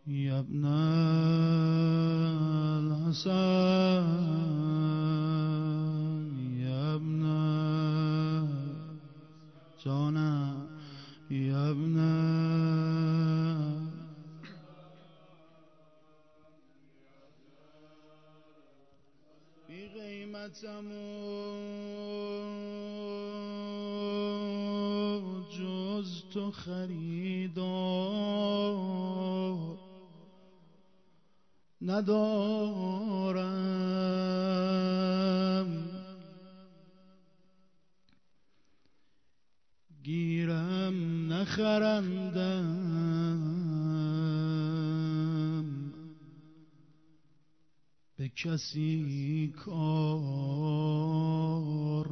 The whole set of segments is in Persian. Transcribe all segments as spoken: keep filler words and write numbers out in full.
یا ابن الحسن یا ابن جانم یا ابن بی قیمتمو جز تو خریدار ندارم، گیرم نخرندم، به کسی کار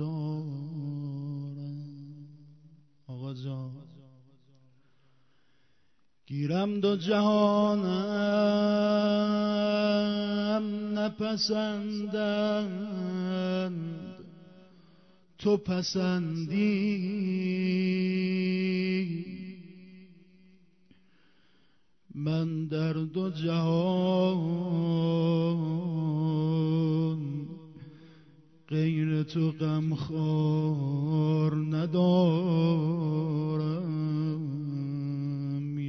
ندارم. آقا جان گیرم دو جهانم نپسندند، تو پسندی. من در دو جهان غیر تو غمخوار ندارم.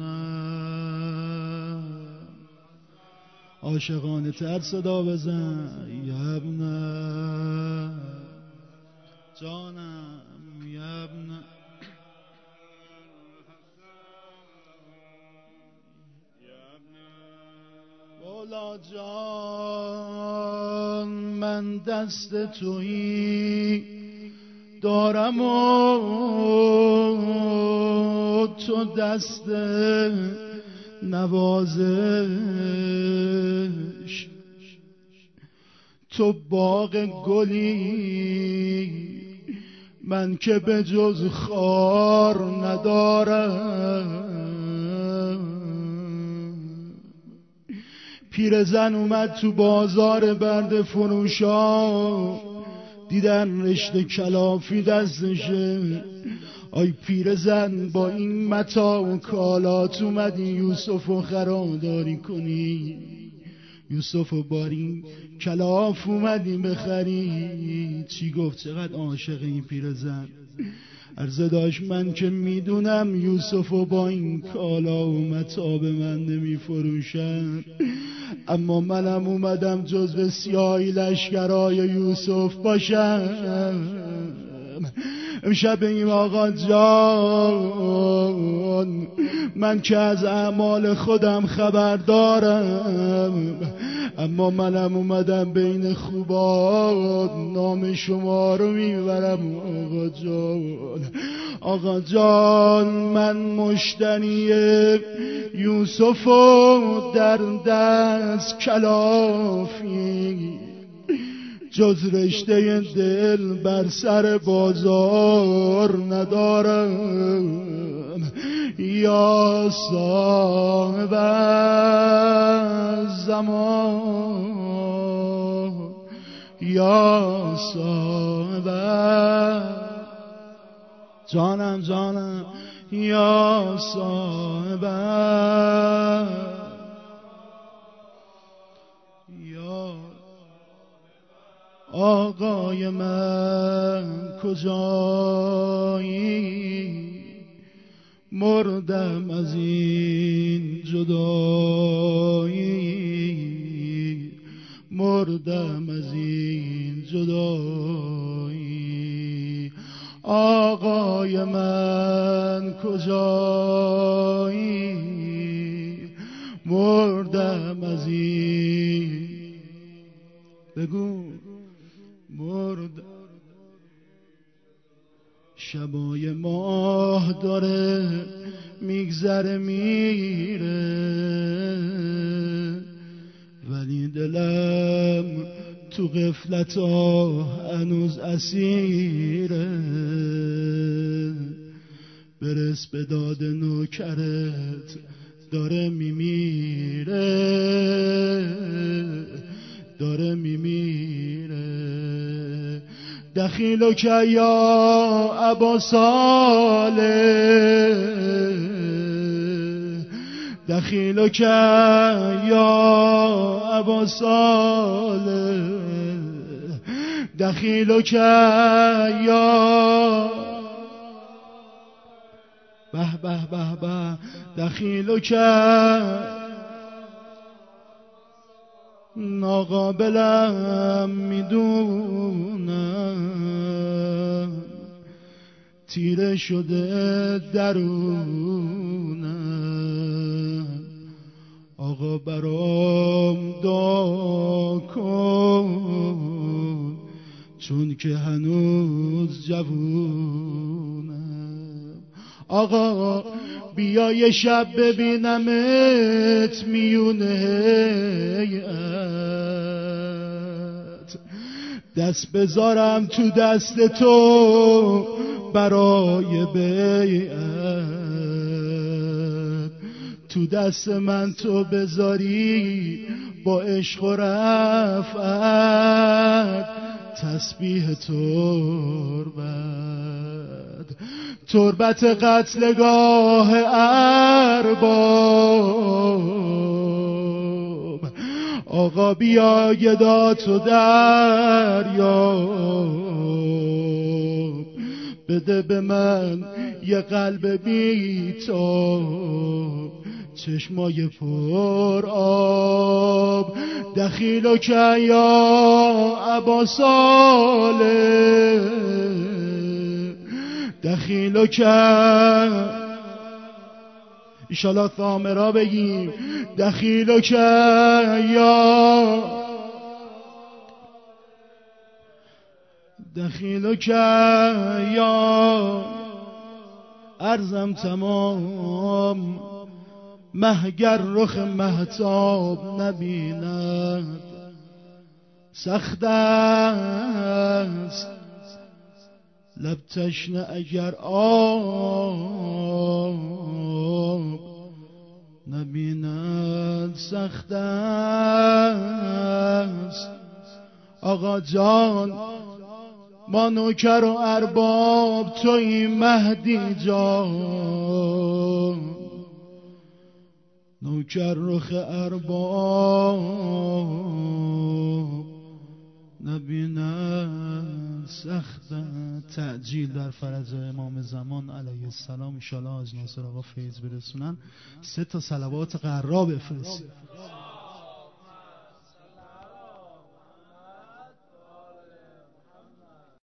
یبنه عاشقانه تر صدا بزن، یبنه جانم یبنه مولا جان من دست تویی دارم و تو دست نوازش، تو باغ گلی من که به جز خار ندارم. پیرزن اومد تو بازار برد فروشا، دیدن رشته کلافی دستشه. آی پیرزن با این متاع و کالات اومدی یوسف رو خراداری کنی، یوسف رو باری کلاف اومدی بخری. چی گفت؟ چقدر عاشق این پیرزن. عرضه داشت من که میدونم یوسف رو با این کالا و متاع به من نمی فروشن، اما منم اومدم جزو سیاهی لشکرای یوسف باشم. امشب بگیم آقا جان من که از اعمال خودم خبر دارم، اما منم اومدم بین خوبان نام شما رو میبرم. آقا جان آقا جان من مشتری یوسف و در دست کلافی، جز رشته دل بر سر بازار ندارم. یا صاحب زمان یا صاحب جانم جانم یا صاحب یا آقای من کجایی؟ مردم از این جدایی، مردم از این جدایی. آقای من کجایی؟ مردم از این، بگو مردم. شبای ماه داره میگذره میره، ولی دلم تو غفلت ها هنوز اسیره. برس به داد نوکرت داره میمیره، داره میمیره. دخیلو که یا ابا صالح، دخیلک یا ابا صالح دخیلک یا به به به به دخیلک ناقابلم میدونم تیره شده درونم آقا برام دعا کن چون که هنوز جوونم آقا بیا یه شب ببینمت میونه هیئت دست بذارم تو دست تو برای بیعت تو دست من تو بذاری با عشق و رفعت تسبیح تربت تربت قتلگاه ارباب آقا بیا گداتو دریاب بده به من یه قلب بی‌تاب چشمای پر آب دخیلک یا ابا صالح دخیلک ایشالا ثامرا بگیم دخیلک یا دخیلک یا عرضم تمام مهگر رخ مهتاب نبیند سخت است لب تشنه اگر آب نبیند سخت است آقا جان ما نوکر و ارباب توی مهدی جان نوکر رخ ارباب نبیند سخت تعجیل در فرج امام زمان علیه السلام ان شاءالله از ناصر آقا فیض برسونن سه تا صلوات قرا بفرستید